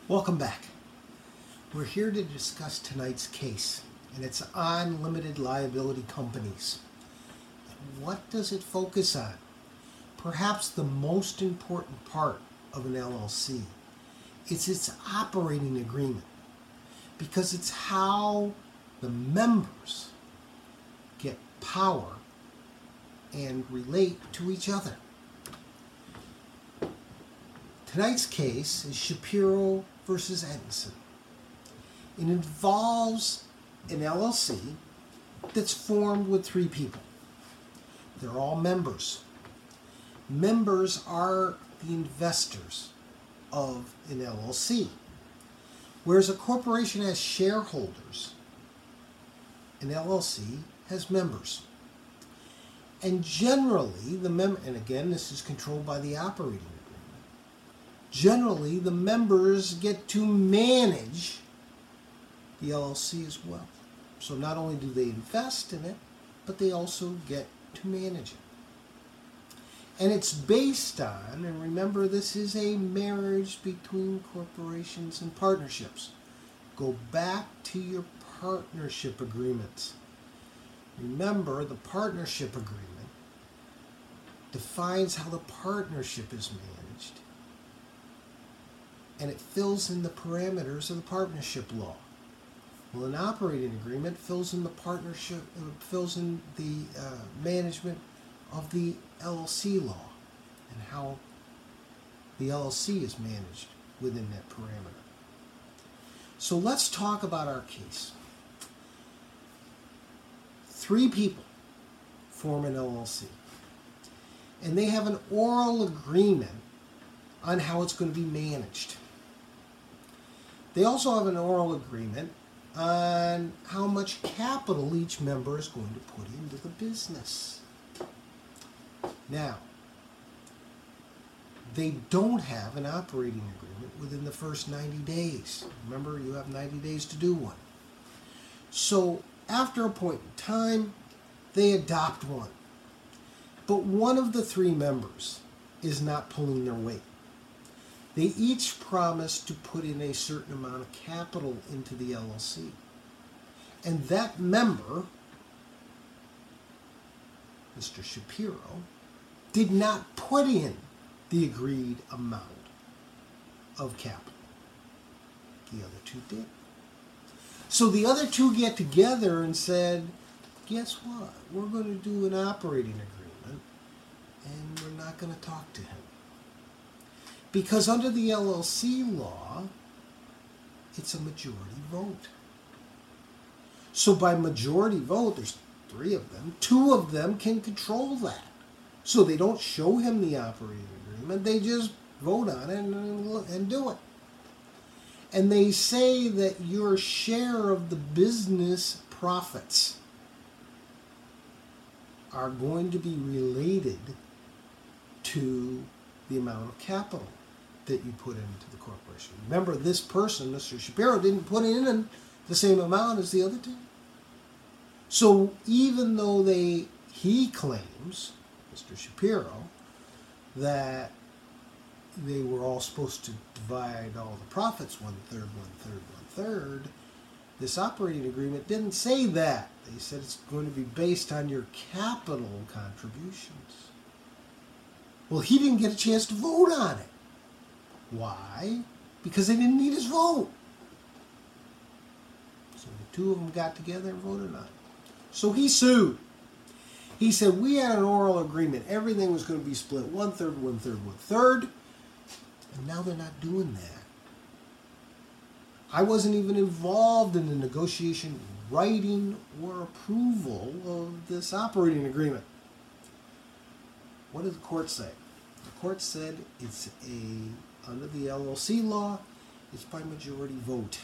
Welcome back. We're here to discuss tonight's case, and it's on limited liability companies. And what does it focus on? Perhaps the most important part of an LLC. It's its operating agreement, because it's how the members get power and relate to each other. Tonight's case is Shapiro versus Edison. It involves an LLC that's formed with three people. They're all members. Members are the investors of an LLC. Whereas a corporation has shareholders, an LLC has members. And generally, and again, this is controlled by the operating agreement. Generally, the members get to manage the LLC as well. So not only do they invest in it, but they also get to manage it. And it's based on, and remember, this is a marriage between corporations and partnerships. Go back to your partnership agreements. Remember, the partnership agreement defines how the partnership is managed, and it fills in the parameters of the partnership law. Well, an operating agreement fills in the partnership, fills in the management of the LLC law and how the LLC is managed within that parameter. So let's talk about our case. Three people form an LLC, and they have an oral agreement on how it's going to be managed. They also have an oral agreement on how much capital each member is going to put into the business. Now, they don't have an operating agreement within the first 90 days. Remember, you have 90 days to do one. So, after a point in time, they adopt one. But one of the three members is not pulling their weight. They each promise to put in a certain amount of capital into the LLC. And that member, Mr. Shapiro, did not put in the agreed amount of capital. The other two did. So the other two get together and said, guess what? We're going to do an operating agreement, and we're not going to talk to him. Because under the LLC law, it's a majority vote. So by majority vote, there's three of them. Two of them can control that. So they don't show him the operating agreement. They just vote on it and do it. And they say that your share of the business profits are going to be related to the amount of capital that you put into the corporation. Remember, this person, Mr. Shapiro, didn't put in the same amount as the other two. So even though he claims, Mr. Shapiro, that they were all supposed to divide all the profits 1/3, 1/3, 1/3, this operating agreement didn't say that. They said it's going to be based on your capital contributions. Well, he didn't get a chance to vote on it. Why? Because they didn't need his vote. So the two of them got together and voted on it. So he sued. He said, we had an oral agreement. Everything was going to be split 1/3, 1/3, 1/3. And now they're not doing that. I wasn't even involved in the negotiation, writing, or approval of this operating agreement. What did the court say? The court said it's under the LLC law, it's by majority vote.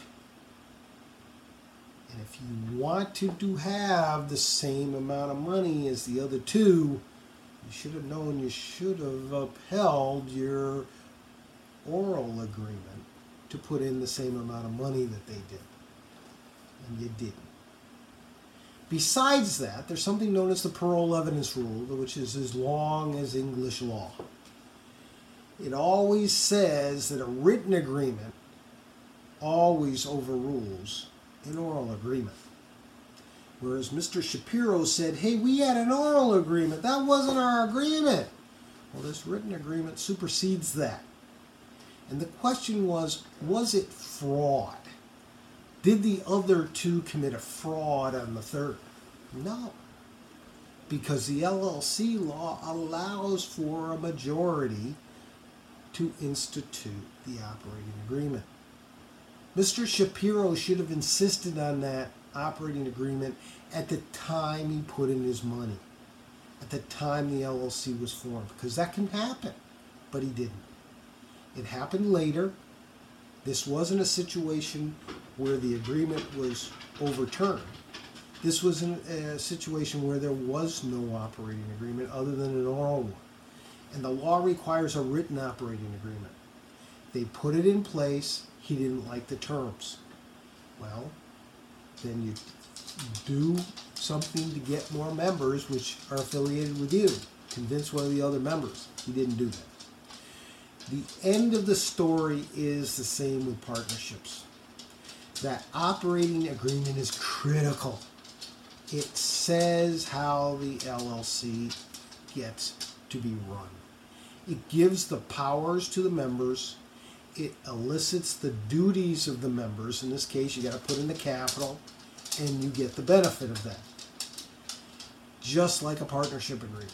And if you want to have the same amount of money as the other two, you should have known you should have upheld your oral agreement to put in the same amount of money that they did. And you didn't. Besides that, there's something known as the parole evidence rule, which is as long as English law. It always says that a written agreement always overrules an oral agreement. Whereas Mr. Shapiro said, hey, we had an oral agreement. That wasn't our agreement. Well, this written agreement supersedes that. And the question was it fraud? Did the other two commit a fraud on the third? No. Because the LLC law allows for a majority to institute the operating agreement. Mr. Shapiro should have insisted on that operating agreement at the time he put in his money, at the time the LLC was formed, because that can happen, but he didn't. It happened later. This wasn't a situation where the agreement was overturned. This was a situation where there was no operating agreement other than an oral one. And the law requires a written operating agreement. They put it in place. He didn't like the terms. Well, then you do something to get more members which are affiliated with you. Convince one of the other members. He didn't do that. The end of the story is the same with partnerships. That operating agreement is critical. It says how the LLC gets to be run. It gives the powers to the members. It elicits the duties of the members. In this case, you got to put in the capital, and you get the benefit of that. Just like a partnership agreement.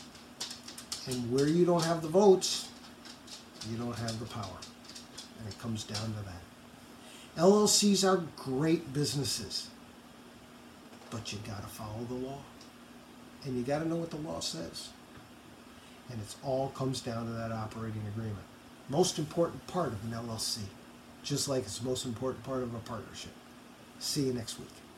And where you don't have the votes, you don't have the power. And it comes down to that. LLCs are great businesses, but you got to follow the law. And you got to know what the law says. And it all comes down to that operating agreement. Most important part of an LLC, just like it's the most important part of a partnership. See you next week.